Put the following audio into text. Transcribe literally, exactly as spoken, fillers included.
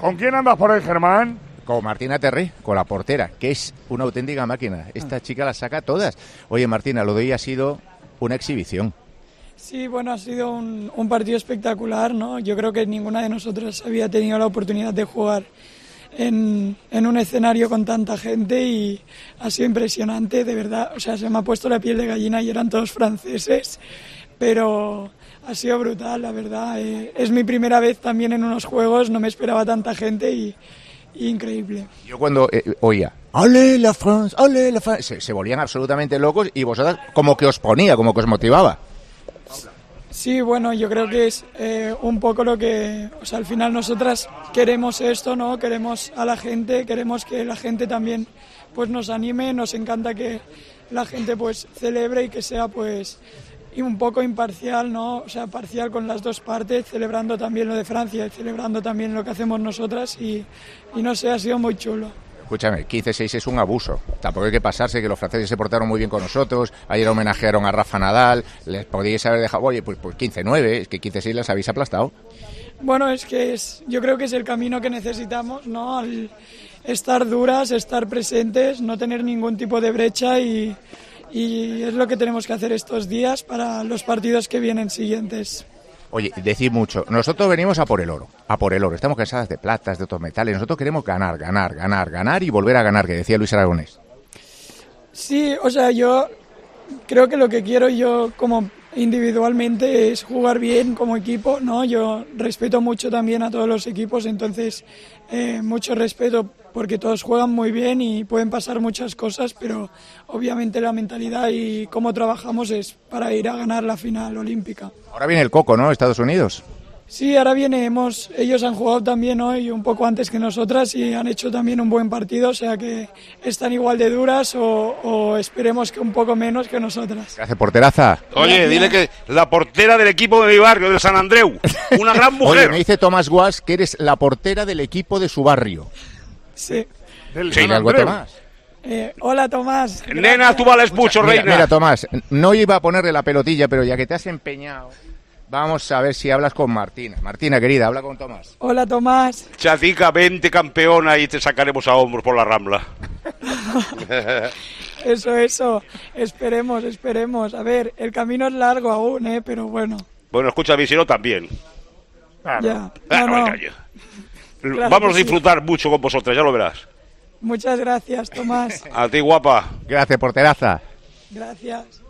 ¿Con quién andas por ahí, Germán? Con Martina Terré, con la portera, que es una auténtica máquina. Esta chica las saca todas. Oye, Martina, lo de hoy ha sido una exhibición. Sí, bueno, ha sido un, un partido espectacular, ¿no? Yo creo que ninguna de nosotras había tenido la oportunidad de jugar en, en un escenario con tanta gente y ha sido impresionante, de verdad. O sea, se me ha puesto la piel de gallina y eran todos franceses, pero ha sido brutal, la verdad. Eh, es mi primera vez también en unos juegos, no me esperaba tanta gente y, y increíble. Yo cuando eh, oía ¡Ale la France! ¡Ale la France! Se, se volvían absolutamente locos y vosotras como que os ponía, como que os motivaba. Sí, bueno, yo creo que es eh, un poco lo que, o sea, al final nosotras queremos esto, ¿no? Queremos a la gente, queremos que la gente también pues nos anime, nos encanta que la gente pues celebre y que sea pues un poco imparcial, ¿no? O sea, parcial con las dos partes, celebrando también lo de Francia y celebrando también lo que hacemos nosotras y, y no sé, ha sido muy chulo. Escúchame, quince seis es un abuso. Tampoco hay que pasarse, que los franceses se portaron muy bien con nosotros. Ayer homenajearon a Rafa Nadal. Les podíais haber dejado, oye, pues, pues quince nueve, es que quince seis las habéis aplastado. Bueno, es que es, yo creo que es el camino que necesitamos, ¿no? Al estar duras, estar presentes, no tener ningún tipo de brecha y, y es lo que tenemos que hacer estos días para los partidos que vienen siguientes. Oye, decid mucho, nosotros venimos a por el oro, a por el oro, estamos cansadas de platas, de otros metales, nosotros queremos ganar, ganar, ganar, ganar y volver a ganar, que decía Luis Aragonés. Sí, o sea, yo creo que lo que quiero yo como individualmente es jugar bien como equipo, ¿no? Yo respeto mucho también a todos los equipos, entonces eh, mucho respeto porque todos juegan muy bien y pueden pasar muchas cosas, pero obviamente la mentalidad y cómo trabajamos es para ir a ganar la final olímpica. Ahora viene el coco, ¿no? Estados Unidos. Sí, ahora viene, hemos, ellos han jugado también hoy un poco antes que nosotras y han hecho también un buen partido, o sea que están igual de duras o, o esperemos que un poco menos que nosotras. Gracias, porteraza. Oye, Gracias. dile que la portera del equipo de mi barrio, de San Andreu, una gran mujer. Oye, me dice Tomás Guas que eres la portera del equipo de su barrio. Sí. Del Sí, San ¿Algo, Andreu. Tomás? Eh, hola Tomás. Nena, Gracias. tú vales mucho, Mira, reina. mira, Tomás, no iba a ponerle la pelotilla, pero ya que te has empeñado, vamos a ver si hablas con Martina. Martina, querida, habla con Tomás. Hola Tomás. Chatica, vente campeona y te sacaremos a hombros por la Rambla. Eso, eso. Esperemos, esperemos. A ver, el camino es largo aún, ¿eh? Pero bueno. Bueno, escucha, mi sino también. Claro. Ya. Ah, No, no me no. callo. Claro Vamos que a sí. disfrutar mucho con vosotras, ya lo verás. Muchas gracias, Tomás. A ti, guapa. Gracias, porteraza. Gracias.